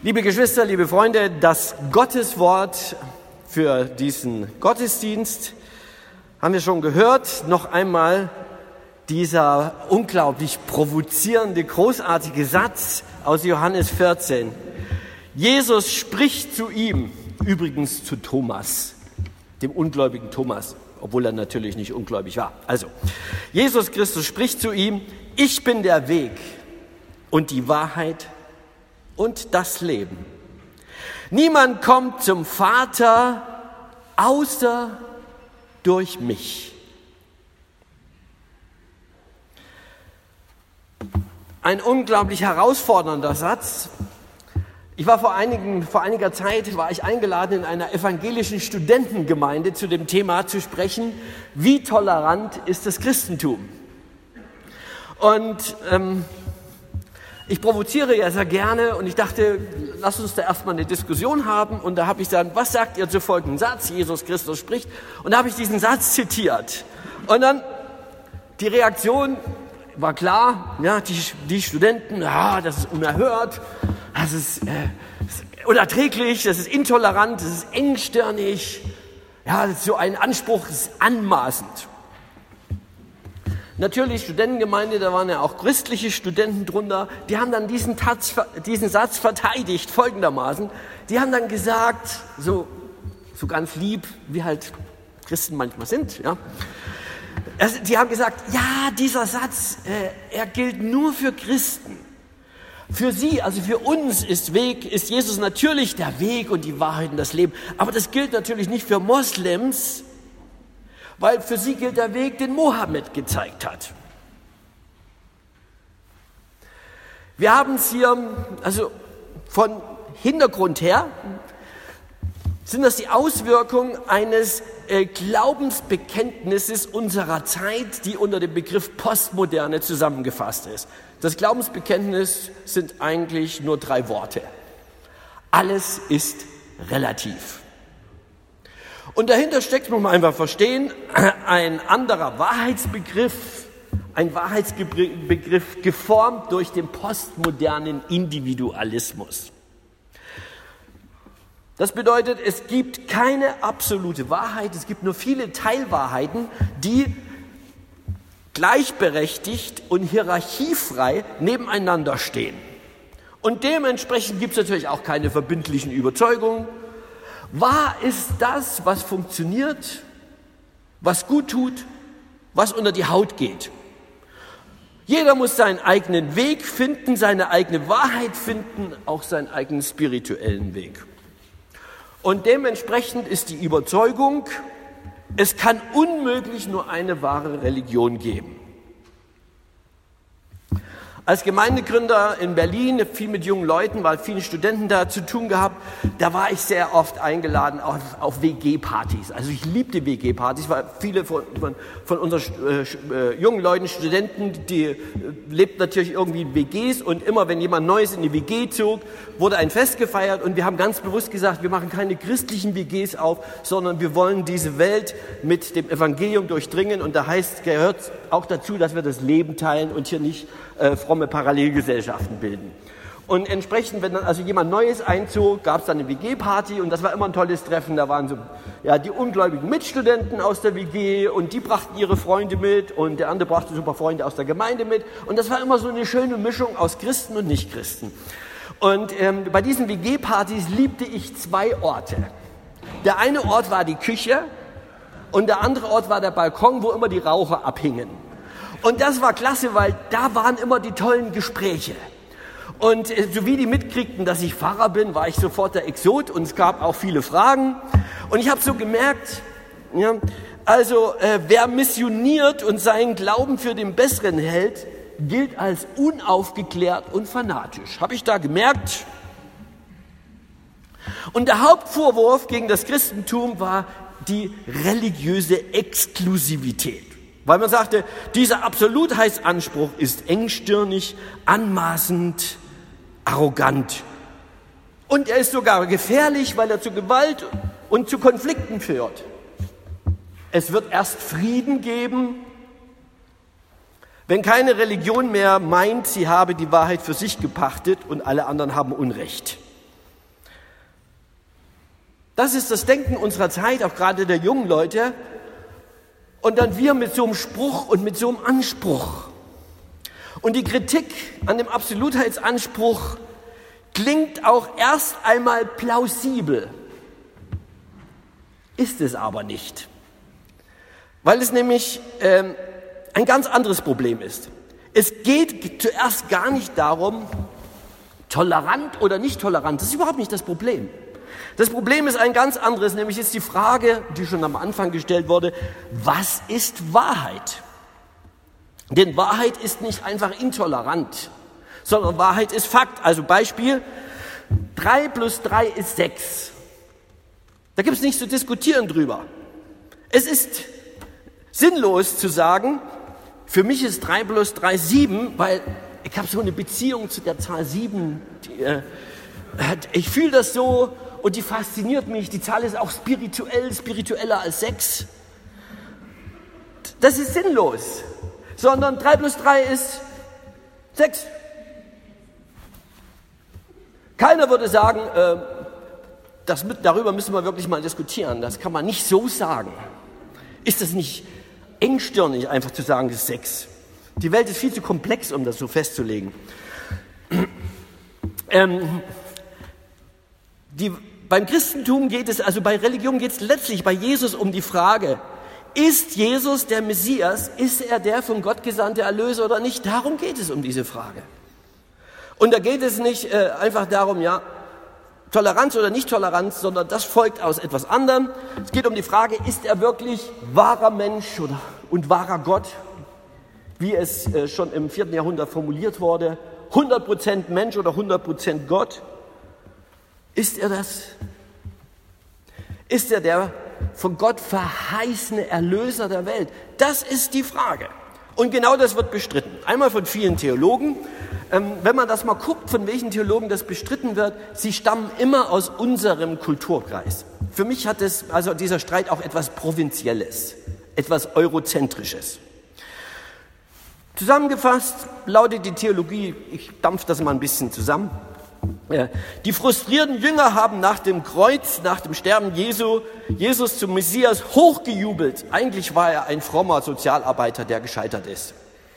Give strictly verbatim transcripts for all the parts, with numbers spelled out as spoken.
Liebe Geschwister, liebe Freunde, das Gotteswort für diesen Gottesdienst haben wir schon gehört. Noch einmal dieser unglaublich provozierende, großartige Satz aus Johannes vierzehn. Jesus spricht zu ihm, übrigens zu Thomas, dem ungläubigen Thomas, obwohl er natürlich nicht ungläubig war. Also, Jesus Christus spricht zu ihm, ich bin der Weg und die Wahrheit und das Leben. Niemand kommt zum Vater außer durch mich. Ein unglaublich herausfordernder Satz. Ich war vor, einigen, vor einiger Zeit war ich eingeladen, in einer evangelischen Studentengemeinde zu dem Thema zu sprechen, wie tolerant ist das Christentum? Und ähm, ich provoziere ja sehr gerne und ich dachte, lass uns da erstmal eine Diskussion haben. Und da habe ich gesagt, was sagt ihr zu folgendem Satz? Jesus Christus spricht. Und da habe ich diesen Satz zitiert. Und dann die Reaktion war klar, ja, die, die Studenten, ja, das ist unerhört, das ist, äh, das ist unerträglich, das ist intolerant, das ist engstirnig, ja, das ist so ein Anspruch, das ist anmaßend. Natürlich, Studentengemeinde, da waren ja auch christliche Studenten drunter, die haben dann diesen, Tats, diesen Satz verteidigt, folgendermaßen. Die haben dann gesagt, so, so ganz lieb, wie halt Christen manchmal sind, ja. Also, die haben gesagt, ja, dieser Satz, äh, er gilt nur für Christen. Für sie, also für uns ist Weg, ist Jesus natürlich der Weg und die Wahrheit und das Leben. Aber das gilt natürlich nicht für Moslems, weil für sie gilt der Weg, den Mohammed gezeigt hat. Wir haben es hier, also von Hintergrund her, sind das die Auswirkungen eines äh, Glaubensbekenntnisses unserer Zeit, die unter dem Begriff Postmoderne zusammengefasst ist. Das Glaubensbekenntnis sind eigentlich nur drei Worte. Alles ist relativ. Und dahinter steckt, muss man einfach verstehen, ein anderer Wahrheitsbegriff, ein Wahrheitsbegriff geformt durch den postmodernen Individualismus. Das bedeutet, es gibt keine absolute Wahrheit, es gibt nur viele Teilwahrheiten, die gleichberechtigt und hierarchiefrei nebeneinander stehen. Und dementsprechend gibt es natürlich auch keine verbindlichen Überzeugungen. Wahr ist das, was funktioniert, was gut tut, was unter die Haut geht. Jeder muss seinen eigenen Weg finden, seine eigene Wahrheit finden, auch seinen eigenen spirituellen Weg. Und dementsprechend ist die Überzeugung, es kann unmöglich nur eine wahre Religion geben. Als Gemeindegründer in Berlin, viel mit jungen Leuten, weil vielen Studenten da zu tun gehabt, da war ich sehr oft eingeladen auf, auf W G-Partys. Also ich liebte W G-Partys, weil viele von, von, von unseren äh, jungen Leuten, Studenten, die äh, lebten natürlich irgendwie in W Gs und immer wenn jemand Neues in die W G zog, wurde ein Fest gefeiert und wir haben ganz bewusst gesagt, wir machen keine christlichen W Gs auf, sondern wir wollen diese Welt mit dem Evangelium durchdringen und da heißt, gehört auch dazu, dass wir das Leben teilen und hier nicht äh, fromme Parallelgesellschaften bilden. Und entsprechend, wenn dann also jemand Neues einzog, gab es dann eine W G-Party und das war immer ein tolles Treffen. Da waren so ja, die ungläubigen Mitstudenten aus der W G und die brachten ihre Freunde mit und der andere brachte super Freunde aus der Gemeinde mit. Und das war immer so eine schöne Mischung aus Christen und Nichtchristen. Und ähm, bei diesen W G-Partys liebte ich zwei Orte. Der eine Ort war die Küche und der andere Ort war der Balkon, wo immer die Raucher abhingen. Und das war klasse, weil da waren immer die tollen Gespräche. Und äh, so wie die mitkriegten, dass ich Pfarrer bin, war ich sofort der Exot und es gab auch viele Fragen. Und ich habe so gemerkt, ja, also äh, wer missioniert und seinen Glauben für den Besseren hält, gilt als unaufgeklärt und fanatisch. Habe ich da gemerkt. Und der Hauptvorwurf gegen das Christentum war die religiöse Exklusivität. Weil man sagte, dieser Absolutheitsanspruch ist engstirnig, anmaßend, arrogant. Und er ist sogar gefährlich, weil er zu Gewalt und zu Konflikten führt. Es wird erst Frieden geben, wenn keine Religion mehr meint, sie habe die Wahrheit für sich gepachtet und alle anderen haben Unrecht. Das ist das Denken unserer Zeit, auch gerade der jungen Leute. Und dann wir mit so einem Spruch und mit so einem Anspruch. Und die Kritik an dem Absolutheitsanspruch klingt auch erst einmal plausibel, ist es aber nicht. Weil es nämlich ähm, ein ganz anderes Problem ist. Es geht zuerst gar nicht darum, tolerant oder nicht tolerant, das ist überhaupt nicht das Problem. Das Problem ist ein ganz anderes, nämlich ist die Frage, die schon am Anfang gestellt wurde, was ist Wahrheit? Denn Wahrheit ist nicht einfach intolerant, sondern Wahrheit ist Fakt. Also Beispiel, drei plus drei ist sechs. Da gibt es nichts zu diskutieren drüber. Es ist sinnlos zu sagen, für mich ist drei plus drei sieben, weil ich habe so eine Beziehung zu der Zahl sieben. Die, äh, ich fühle das so und die fasziniert mich. Die Zahl ist auch spirituell, spiritueller als sechs. Das ist sinnlos. Sondern drei plus drei ist sechs. Keiner würde sagen, äh, das mit, darüber müssen wir wirklich mal diskutieren. Das kann man nicht so sagen. Ist das nicht engstirnig, einfach zu sagen, das ist sechs? Die Welt ist viel zu komplex, um das so festzulegen. Ähm, die, beim Christentum geht es, also bei Religion geht es letztlich bei Jesus um die Frage, ist Jesus der Messias? Ist er der von Gott gesandte Erlöser oder nicht? Darum geht es um diese Frage. Und da geht es nicht äh, einfach darum, ja, Toleranz oder Nicht-Toleranz, sondern das folgt aus etwas anderem. Es geht um die Frage, ist er wirklich wahrer Mensch oder, und wahrer Gott, wie es äh, schon im vierten Jahrhundert formuliert wurde, hundert Prozent Mensch oder hundert Prozent Gott? Ist er das? Ist er der von Gott verheißene Erlöser der Welt? Das ist die Frage. Und genau das wird bestritten. Einmal von vielen Theologen. Ähm, wenn man das mal guckt, von welchen Theologen das bestritten wird, sie stammen immer aus unserem Kulturkreis. Für mich hat es, also dieser Streit auch etwas Provinzielles, etwas Eurozentrisches. Zusammengefasst lautet die Theologie, ich dampfe das mal ein bisschen zusammen, die frustrierten Jünger haben nach dem Kreuz, nach dem Sterben Jesu, Jesus zum Messias hochgejubelt. Eigentlich war er ein frommer Sozialarbeiter, der gescheitert ist.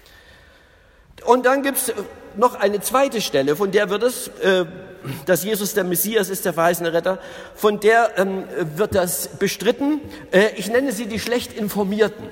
Und dann gibt es noch eine zweite Stelle, von der wird es, äh, dass Jesus der Messias ist, der verheißene Retter, von der ähm, wird das bestritten. Äh, ich nenne sie die schlecht Informierten.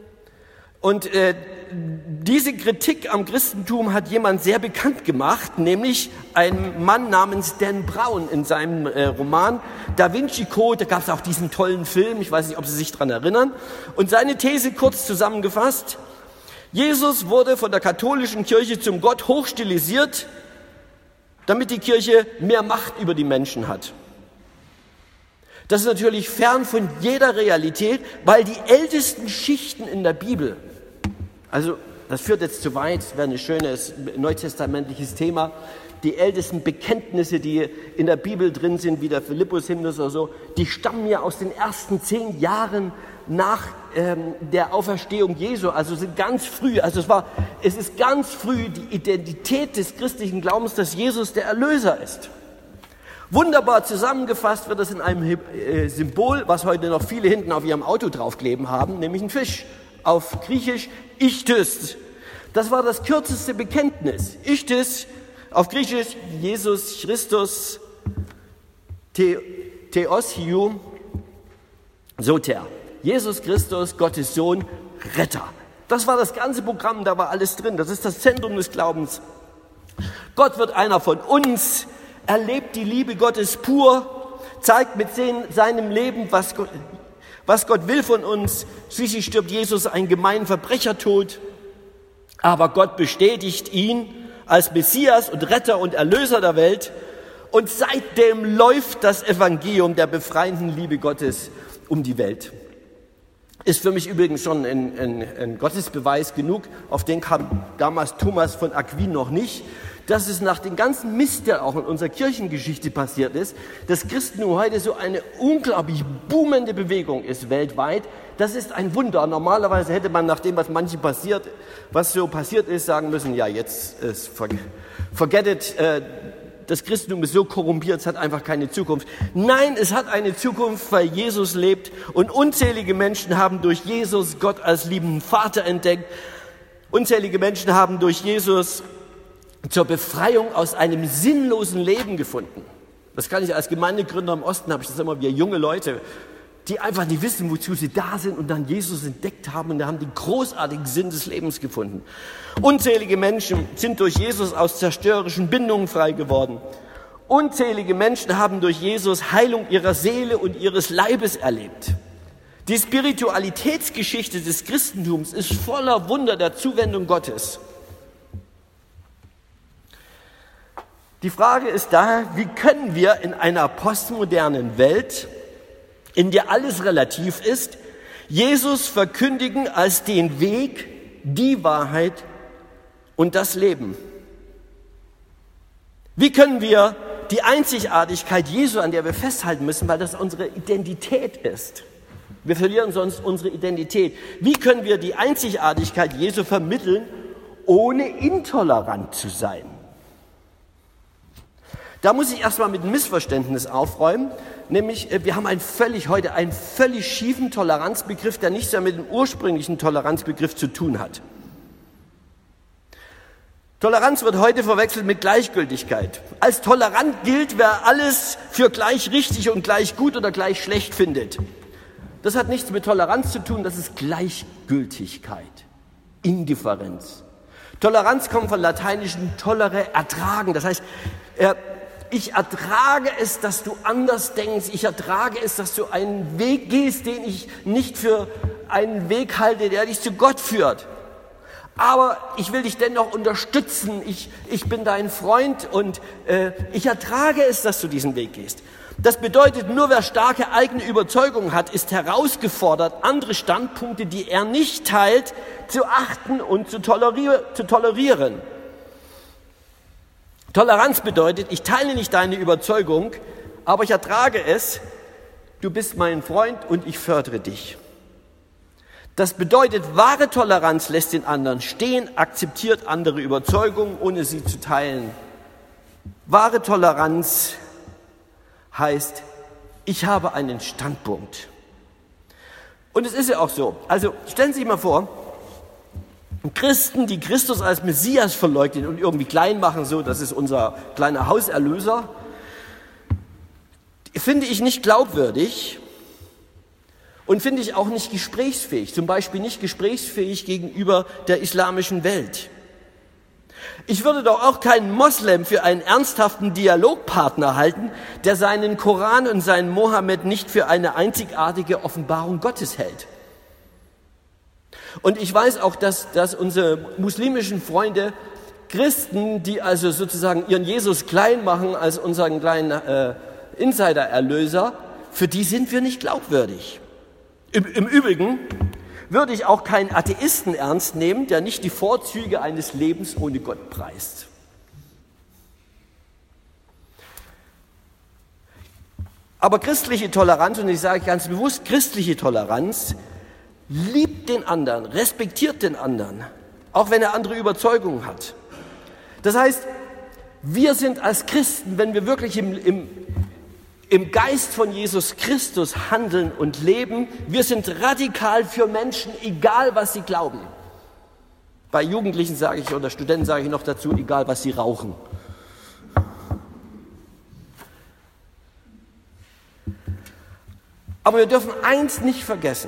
Und äh, diese Kritik am Christentum hat jemand sehr bekannt gemacht, nämlich ein Mann namens Dan Brown in seinem äh, Roman Da Vinci Code. Da gab es auch diesen tollen Film, ich weiß nicht, ob Sie sich daran erinnern. Und seine These kurz zusammengefasst: Jesus wurde von der katholischen Kirche zum Gott hochstilisiert, damit die Kirche mehr Macht über die Menschen hat. Das ist natürlich fern von jeder Realität, weil die ältesten Schichten in der Bibel, also das führt jetzt zu weit, das wäre ein schönes neutestamentliches Thema, die ältesten Bekenntnisse, die in der Bibel drin sind, wie der Philippus-Hymnus oder so, die stammen ja aus den ersten zehn Jahren nach ähm, der Auferstehung Jesu, also sind ganz früh, also es war, es ist ganz früh die Identität des christlichen Glaubens, dass Jesus der Erlöser ist. Wunderbar zusammengefasst wird das in einem äh, Symbol, was heute noch viele hinten auf ihrem Auto draufkleben haben, nämlich ein Fisch. Auf Griechisch Ichthys. Das war das kürzeste Bekenntnis. Ichthys, auf Griechisch Jesus Christus The, Theos Hiu Soter. Jesus Christus, Gottes Sohn, Retter. Das war das ganze Programm, da war alles drin. Das ist das Zentrum des Glaubens. Gott wird einer von uns, erlebt die Liebe Gottes pur, zeigt mit seinem Leben, was Gott, was Gott will von uns. Schließlich stirbt Jesus einen gemeinen Verbrechertod, aber Gott bestätigt ihn als Messias und Retter und Erlöser der Welt. Und seitdem läuft das Evangelium der befreienden Liebe Gottes um die Welt. Ist für mich übrigens schon ein, ein, ein Gottesbeweis genug, auf den kam damals Thomas von Aquin noch nicht, dass es nach dem ganzen Mist, der auch in unserer Kirchengeschichte passiert ist, das Christentum heute so eine unglaublich boomende Bewegung ist weltweit. Das ist ein Wunder. Normalerweise hätte man nach dem, was manchen passiert, was so passiert ist, sagen müssen, ja, jetzt ist forget it, äh, das Christentum ist so korrumpiert, es hat einfach keine Zukunft. Nein, es hat eine Zukunft, weil Jesus lebt und unzählige Menschen haben durch Jesus Gott als liebenden Vater entdeckt. Unzählige Menschen haben durch Jesus zur Befreiung aus einem sinnlosen Leben gefunden. Das kann ich als Gemeindegründer im Osten, habe ich das immer, wir junge Leute, die einfach nicht wissen, wozu sie da sind und dann Jesus entdeckt haben und da haben die großartigen Sinn des Lebens gefunden. Unzählige Menschen sind durch Jesus aus zerstörerischen Bindungen frei geworden. Unzählige Menschen haben durch Jesus Heilung ihrer Seele und ihres Leibes erlebt. Die Spiritualitätsgeschichte des Christentums ist voller Wunder der Zuwendung Gottes. Die Frage ist daher, wie können wir in einer postmodernen Welt, in der alles relativ ist, Jesus verkündigen als den Weg, die Wahrheit und das Leben? Wie können wir die Einzigartigkeit Jesu, an der wir festhalten müssen, weil das unsere Identität ist? Wir verlieren sonst unsere Identität. Wie können wir die Einzigartigkeit Jesu vermitteln, ohne intolerant zu sein? Da muss ich erstmal mit einem Missverständnis aufräumen, nämlich wir haben einen völlig, heute einen völlig schiefen Toleranzbegriff, der nichts mehr mit dem ursprünglichen Toleranzbegriff zu tun hat. Toleranz wird heute verwechselt mit Gleichgültigkeit. Als tolerant gilt, wer alles für gleich richtig und gleich gut oder gleich schlecht findet. Das hat nichts mit Toleranz zu tun, das ist Gleichgültigkeit, Indifferenz. Toleranz kommt von lateinischen tolere, ertragen, das heißt, er Ich ertrage es, dass du anders denkst. Ich ertrage es, dass du einen Weg gehst, den ich nicht für einen Weg halte, der dich zu Gott führt. Aber ich will dich dennoch unterstützen. Ich, ich bin dein Freund und äh, ich ertrage es, dass du diesen Weg gehst. Das bedeutet, nur wer starke eigene Überzeugungen hat, ist herausgefordert, andere Standpunkte, die er nicht teilt, zu achten und zu, tolerier- zu tolerieren. Toleranz bedeutet, ich teile nicht deine Überzeugung, aber ich ertrage es, du bist mein Freund und ich fördere dich. Das bedeutet, wahre Toleranz lässt den anderen stehen, akzeptiert andere Überzeugungen, ohne sie zu teilen. Wahre Toleranz heißt, ich habe einen Standpunkt. Und es ist ja auch so. Also stellen Sie sich mal vor, Christen, die Christus als Messias verleugnen und irgendwie klein machen, so, das ist unser kleiner Hauserlöser, finde ich nicht glaubwürdig und finde ich auch nicht gesprächsfähig, zum Beispiel nicht gesprächsfähig gegenüber der islamischen Welt. Ich würde doch auch keinen Moslem für einen ernsthaften Dialogpartner halten, der seinen Koran und seinen Mohammed nicht für eine einzigartige Offenbarung Gottes hält. Und ich weiß auch, dass, dass unsere muslimischen Freunde, Christen, die also sozusagen ihren Jesus klein machen als unseren kleinen äh, Insider-Erlöser, für die sind wir nicht glaubwürdig. Im, Im Übrigen würde ich auch keinen Atheisten ernst nehmen, der nicht die Vorzüge eines Lebens ohne Gott preist. Aber christliche Toleranz, und ich sage ganz bewusst christliche Toleranz, liebt den anderen, respektiert den anderen, auch wenn er andere Überzeugungen hat. Das heißt, wir sind als Christen, wenn wir wirklich im, im, im Geist von Jesus Christus handeln und leben, wir sind radikal für Menschen, egal was sie glauben. Bei Jugendlichen sage ich oder Studenten sage ich noch dazu, egal was sie rauchen. Aber wir dürfen eins nicht vergessen.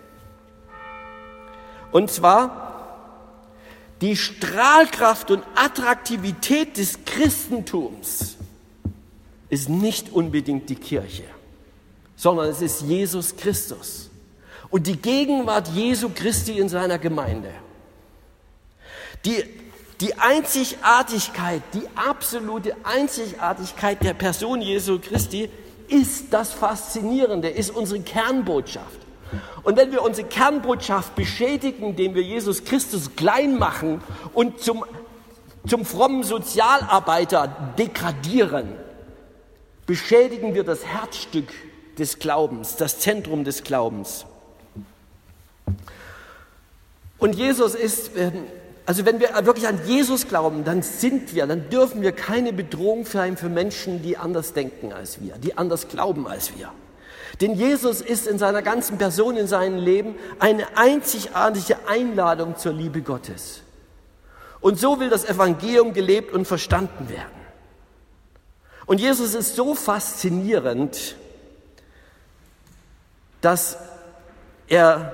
Und zwar, die Strahlkraft und Attraktivität des Christentums ist nicht unbedingt die Kirche, sondern es ist Jesus Christus und die Gegenwart Jesu Christi in seiner Gemeinde. Die, die Einzigartigkeit, die absolute Einzigartigkeit der Person Jesu Christi ist das Faszinierende, ist unsere Kernbotschaft. Und wenn wir unsere Kernbotschaft beschädigen, indem wir Jesus Christus klein machen und zum, zum frommen Sozialarbeiter degradieren, beschädigen wir das Herzstück des Glaubens, das Zentrum des Glaubens. Und Jesus ist Also wenn wir wirklich an Jesus glauben, dann sind wir, dann dürfen wir keine Bedrohung sein für Menschen, die anders denken als wir, die anders glauben als wir. Denn Jesus ist in seiner ganzen Person, in seinem Leben eine einzigartige Einladung zur Liebe Gottes. Und so will das Evangelium gelebt und verstanden werden. Und Jesus ist so faszinierend, dass er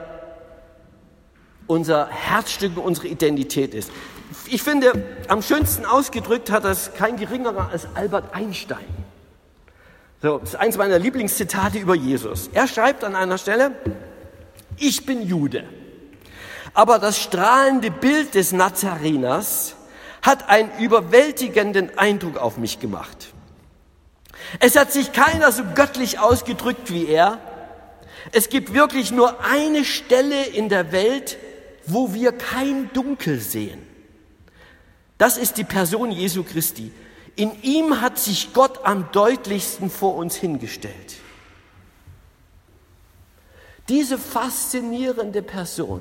unser Herzstück, unsere Identität ist. Ich finde, am schönsten ausgedrückt hat das kein geringerer als Albert Einstein. So, das ist eins meiner Lieblingszitate über Jesus. Er schreibt an einer Stelle: Ich bin Jude, aber das strahlende Bild des Nazareners hat einen überwältigenden Eindruck auf mich gemacht. Es hat sich keiner so göttlich ausgedrückt wie er. Es gibt wirklich nur eine Stelle in der Welt, wo wir kein Dunkel sehen. Das ist die Person Jesu Christi. In ihm hat sich Gott am deutlichsten vor uns hingestellt. Diese faszinierende Person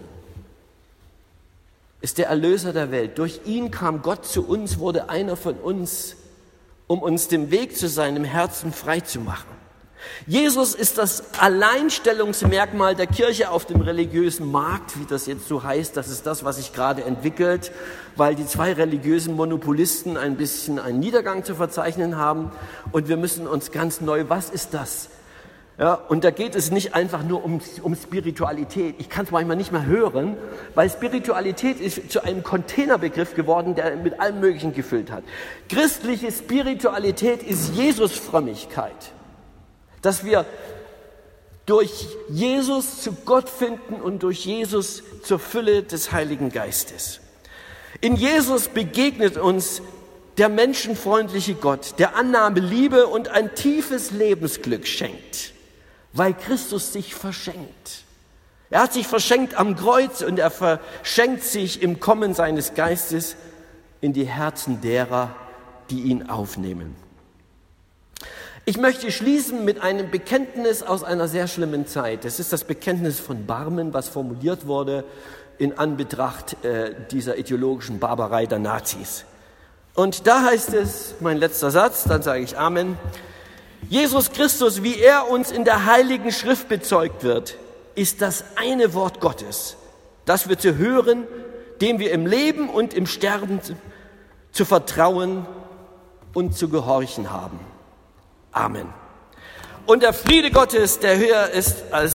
ist der Erlöser der Welt. Durch ihn kam Gott zu uns, wurde einer von uns, um uns den Weg zu seinem Herzen frei zu machen. Jesus ist das Alleinstellungsmerkmal der Kirche auf dem religiösen Markt, wie das jetzt so heißt. Das ist das, was sich gerade entwickelt, weil die zwei religiösen Monopolisten ein bisschen einen Niedergang zu verzeichnen haben. Und wir müssen uns ganz neu, was ist das? Ja, und da geht es nicht einfach nur um, um Spiritualität. Ich kann es manchmal nicht mehr hören, weil Spiritualität ist zu einem Containerbegriff geworden, der mit allem Möglichen gefüllt hat. Christliche Spiritualität ist Jesusfrömmigkeit. Dass wir durch Jesus zu Gott finden und durch Jesus zur Fülle des Heiligen Geistes. In Jesus begegnet uns der menschenfreundliche Gott, der Annahme, Liebe und ein tiefes Lebensglück schenkt, weil Christus sich verschenkt. Er hat sich verschenkt am Kreuz und er verschenkt sich im Kommen seines Geistes in die Herzen derer, die ihn aufnehmen. Ich möchte schließen mit einem Bekenntnis aus einer sehr schlimmen Zeit. Das ist das Bekenntnis von Barmen, was formuliert wurde in Anbetracht äh, dieser ideologischen Barbarei der Nazis. Und da heißt es, mein letzter Satz, dann sage ich Amen: Jesus Christus, wie er uns in der Heiligen Schrift bezeugt wird, ist das eine Wort Gottes, das wir zu hören, dem wir im Leben und im Sterben zu, zu vertrauen und zu gehorchen haben. Amen. Und der Friede Gottes, der höher ist als